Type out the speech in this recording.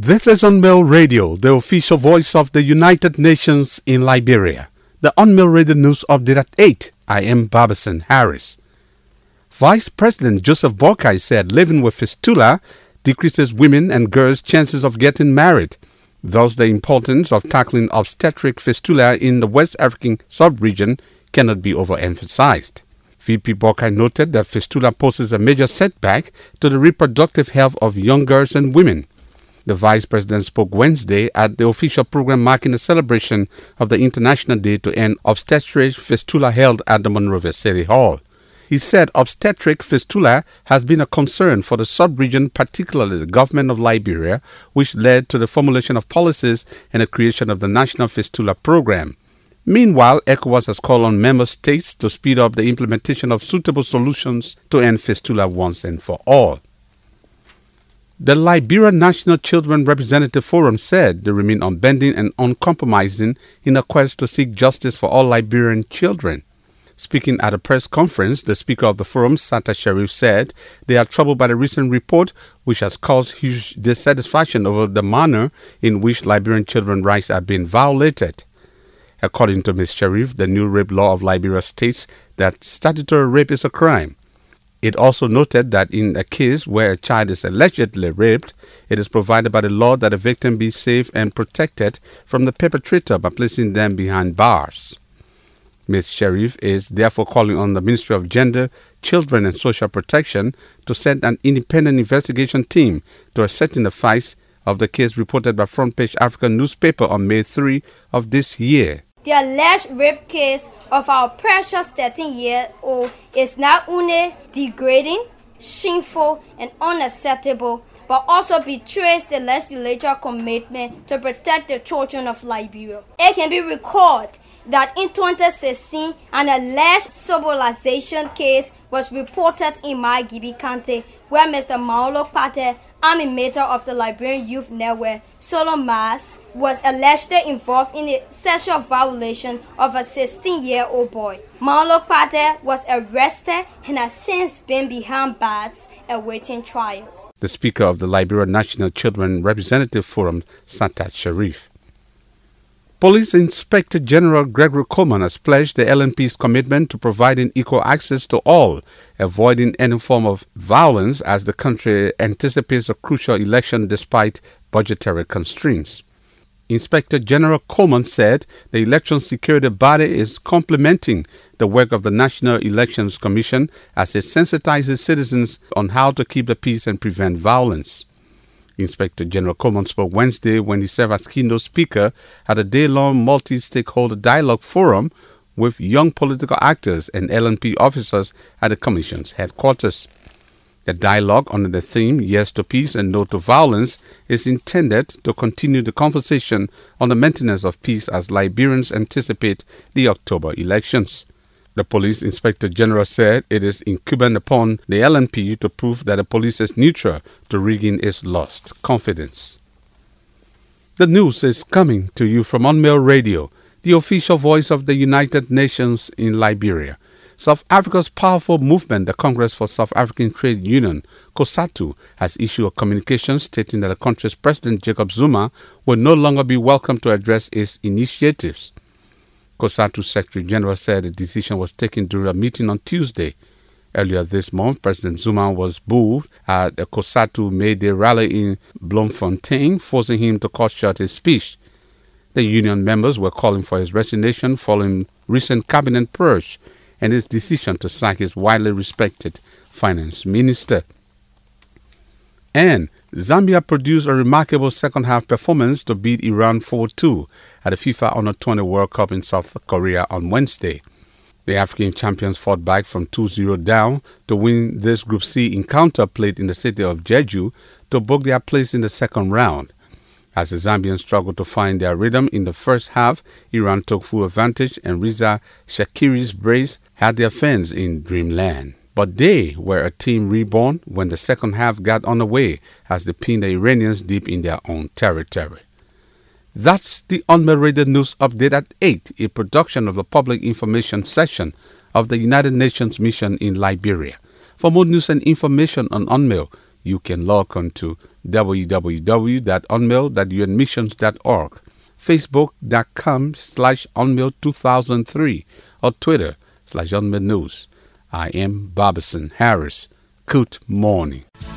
This is Unmail Radio, the official voice of the United Nations in Liberia. The Unmail Radio News Update at 8. I am Barbison Harris. Vice President Joseph Boakai said living with fistula decreases women and girls' chances of getting married. Thus, the importance of tackling obstetric fistula in the West African sub-region cannot be overemphasized. VP Boakai noted that fistula poses a major setback to the reproductive health of young girls and women. The Vice President spoke Wednesday at the official program marking the celebration of the International Day to End Obstetric Fistula held at the Monrovia City Hall. He said obstetric fistula has been a concern for the sub-region, particularly the government of Liberia, which led to the formulation of policies and the creation of the National Fistula Program. Meanwhile, ECOWAS has called on member states to speed up the implementation of suitable solutions to end fistula once and for all. The Liberia National Children Representative Forum said they remain unbending and uncompromising in a quest to seek justice for all Liberian children. Speaking at a press conference, the Speaker of the Forum, Santa Sharif, said they are troubled by the recent report, which has caused huge dissatisfaction over the manner in which Liberian children's rights are being violated. According to Ms. Sharif, the new rape law of Liberia states that statutory rape is a crime. It also noted that in a case where a child is allegedly raped, it is provided by the law that the victim be safe and protected from the perpetrator by placing them behind bars. Ms. Sharif is therefore calling on the Ministry of Gender, Children and Social Protection to send an independent investigation team to ascertain the facts of the case reported by Front Page Africa newspaper on May 3 of this year. The alleged rape case of our precious 13-year-old is not only degrading, shameful, and unacceptable, but also betrays the legislature's commitment to protect the children of Liberia. It can be recalled that in 2016, an alleged sobolization case was reported in Margibi County, where Mr. Maolo Pate, animator of the Liberian Youth Network, Solon Mas, was allegedly involved in a sexual violation of a 16-year-old boy. Maolo Pate was arrested and has since been behind bars awaiting trials. The Speaker of the Liberia National Children Representative Forum, Santa Sharif. Police Inspector General Gregory Coleman has pledged the LNP's commitment to providing equal access to all, avoiding any form of violence as the country anticipates a crucial election despite budgetary constraints. Inspector General Coleman said the election security body is complementing the work of the National Elections Commission as it sensitizes citizens on how to keep the peace and prevent violence. Inspector General Coleman spoke Wednesday when he served as keynote speaker at a day-long multi-stakeholder dialogue forum with young political actors and LNP officers at the Commission's headquarters. The dialogue under the theme Yes to Peace and No to Violence is intended to continue the conversation on the maintenance of peace as Liberians anticipate the October elections. The Police Inspector General said it is incumbent upon the LNP to prove that the police is neutral to regain its lost confidence. The news is coming to you from Unmail Radio, the official voice of the United Nations in Liberia. South Africa's powerful movement, the Congress for South African Trade Union, COSATU, has issued a communication stating that the country's President Jacob Zuma will no longer be welcome to address its initiatives. COSATU Secretary General said the decision was taken during a meeting on Tuesday. Earlier this month, President Zuma was booed at a COSATU May Day rally in Bloemfontein, forcing him to cut short his speech. The union members were calling for his resignation following recent cabinet purge and his decision to sack his widely respected finance minister. And Zambia produced a remarkable second-half performance to beat Iran 4-2 at the FIFA Under-20 World Cup in South Korea on Wednesday. The African champions fought back from 2-0 down to win this Group C encounter played in the city of Jeju to book their place in the second round. As the Zambians struggled to find their rhythm in the first half, Iran took full advantage and Riza Shaqiri's brace had their fans in dreamland. But they were a team reborn when the second half got underway as they pinned the Iranians deep in their own territory. That's the Unmail Radio News Update at 8, a production of the Public Information Section of the United Nations Mission in Liberia. For more news and information on Unmail, you can log on to www.unmail.unmissions.org, facebook.com/unmail2003, or Twitter /unmailnews. I am Barbison Harris. Good morning.